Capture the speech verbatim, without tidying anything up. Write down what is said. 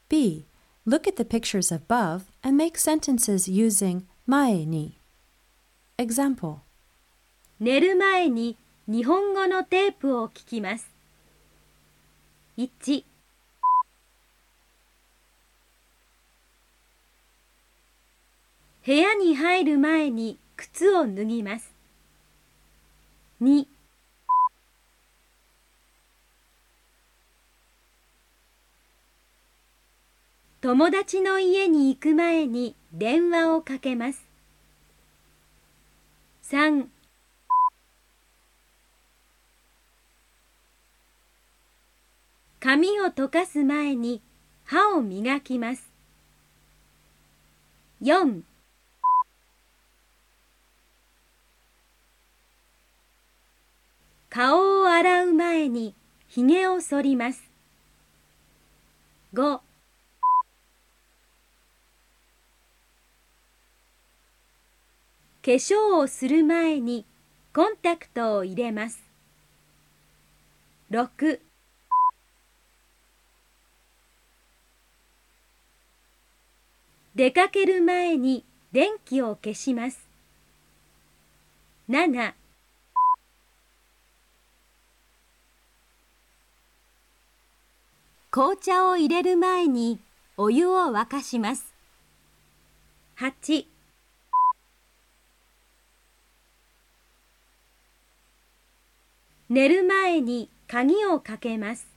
B. Look at the pictures above and make sentences using 前に. Example. 寝る前に日本語のテープを聞きます。いち、部屋に入る前に靴を脱ぎます。に、友達の家に行く前に電話をかけます。さん、髪を溶かす前に歯を磨きます。よん、顔を洗う前にひげを剃ります。ご、化粧をする前にコンタクトを入れます。ろく、出かける前に電気を消します。なな、紅茶を入れる前にお湯を沸かします。はち、寝る前に鍵をかけます。